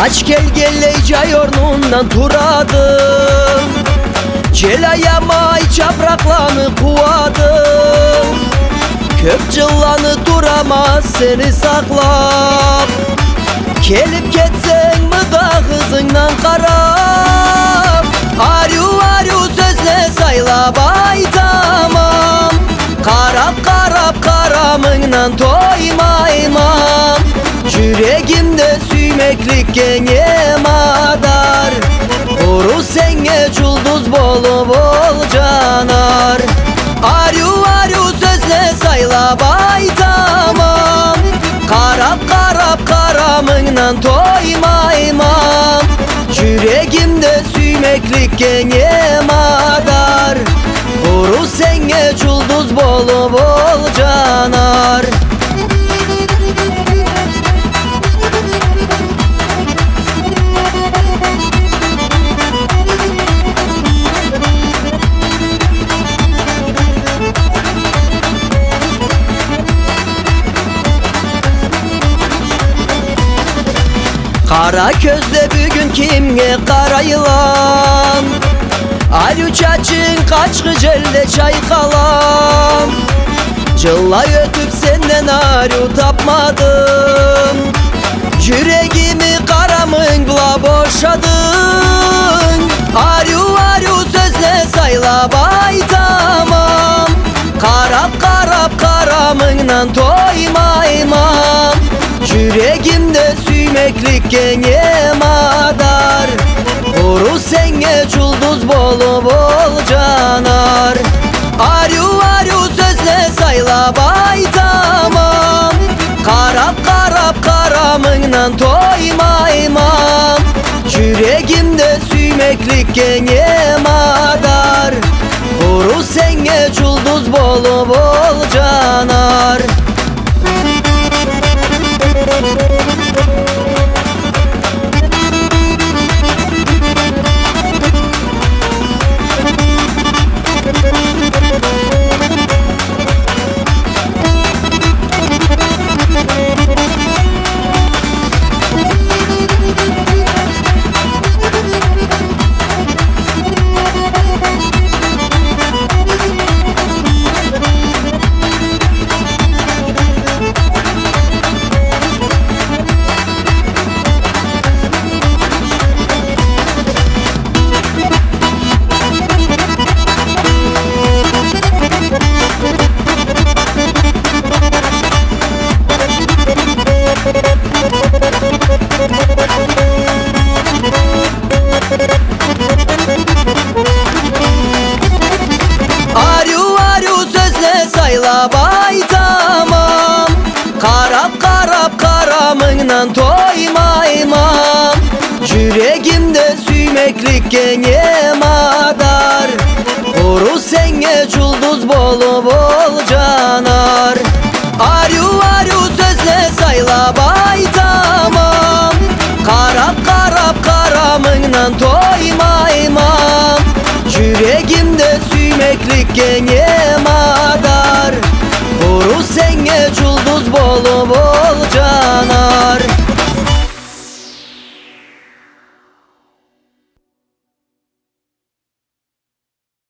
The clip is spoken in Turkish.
Aç gel cay ornundan turadım, Celayamay çapraklanı kuvadım. Köp cıllanı duramaz seni saklap, Kelip ketsen mi da hızından karab. Aryu sözle sayla bay tamam, Karap karamından toymaymam. Yüreğimde süymeklik gene madar, Kuru senge culduz bolu bol canar. Aryu sözle sayla bay tamam, Karap karamından toymaymam. Yüreğimde süymeklik gene madar, Kuru senge culduz bolu bol canar. Kara közde bugün kimge karayılan, Aryu çaçın kaç gıcelle çaykalam. Cılla ötüp senden aryu tapmadım, Yüreğimi karamıngla boşadın. Aryu sözle sayla bay tamam, Karap karamından toymaymam. Yüreğimde süymeklik gene madar, Kuru senge culduz bolu bol canar. Aryu sözle sayla bay tamam, Karap karamından toymaymam. Yüreğimde süymeklik gene madar, Kuru senge culduz bolu bol canar. Aryu sözle sayla bay tamam, Karap karamından toymaymam. Yüreğimde süymeklik gene madar, Kuru senge culduz bolu bol canar. Aryu sözle sayla bay tamam, Karap karamından toymaymam. Yüreğimde süymeklik gene madar, Kuru senge culduz bolu bol